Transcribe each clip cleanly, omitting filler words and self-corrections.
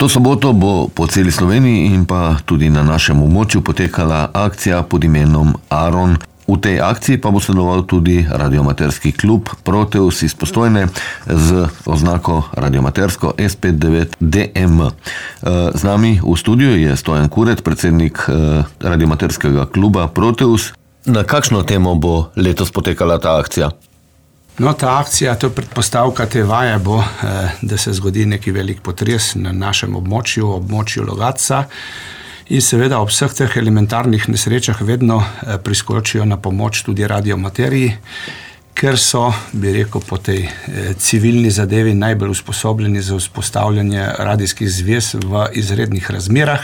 To soboto bo po celi Sloveniji in pa tudi na našem območju potekala akcija pod imenom Aron. V tej akciji pa bo sodeloval tudi radioamaterski klub Proteus iz Postojne z oznako radioamatersko S59DM. Z nami v studiu je Stojan Kuret, predsednik radioamaterskega kluba Proteus. Na kakšno temo bo letos potekala ta akcija? No, ta akcija, to je predpostavka te vaje bo, da se zgodi neki velik potres na našem območju Logatca. In seveda ob vseh teh elementarnih nesrečah vedno priskočijo na pomoč tudi radioamaterji, ker so, bi rekel, po tej civilni zadevi najbolj usposobljeni za vzpostavljanje radijskih zvez v izrednih razmerah.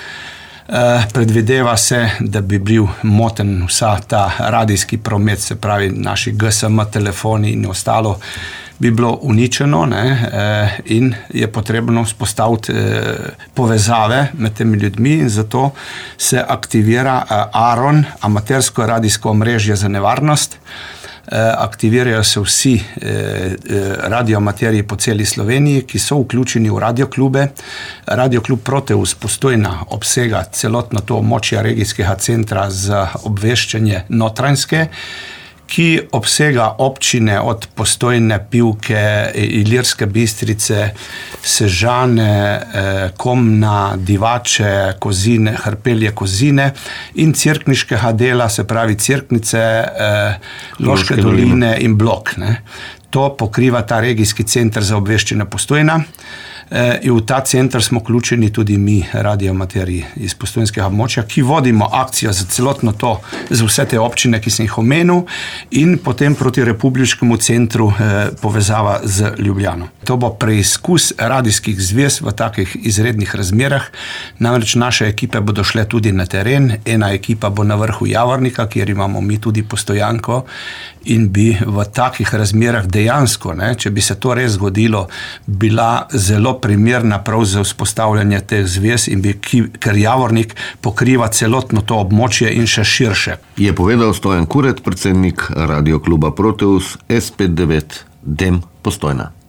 Predvideva se, da bi bil moten vsa ta radijski promet, se pravi naši GSM telefoni in ostalo, bi bilo uničeno, in je potrebno vzpostaviti povezave med temi ljudmi in zato se aktivira Aron, amatersko radijsko omrežje za nevarnost. Aktivirajo se vsi radioamaterji po celi Sloveniji, ki so vključeni v radioklube. Radioklub Proteus Postojna obsega celotno to območje regijskega centra za obveščanje Notranjske, ki obsega občine od Postojne, Pivke, Ilirske Bistrice, Sežane, Komna, Divače, Kozine, Hrpelje, Kozine in cerkniškega dela, se pravi Cerknice, Loške doline in Blok. To pokriva ta regijski center za obveščanje Postojna. In v ta center smo vključeni tudi mi, radioamaterji iz postojnskega območja, ki vodimo akcijo za celotno to, za vse te občine, ki sem jih omenil, in potem proti republiškemu centru povezava z Ljubljano. To bo preizkus radijskih zvez v takih izrednih razmerah, namreč naše ekipe bodo šle tudi na teren, ena ekipa bo na vrhu Javornika, kjer imamo mi tudi postojanko in bi v takih razmerah dejansko, če bi se to res zgodilo, bila zelo primerna prav za vzpostavljanje teh zvez in ker Javornik pokriva celotno to območje in še širše. Je povedal Stojan Kuret, predsednik radiokluba Proteus S59DM Postojna.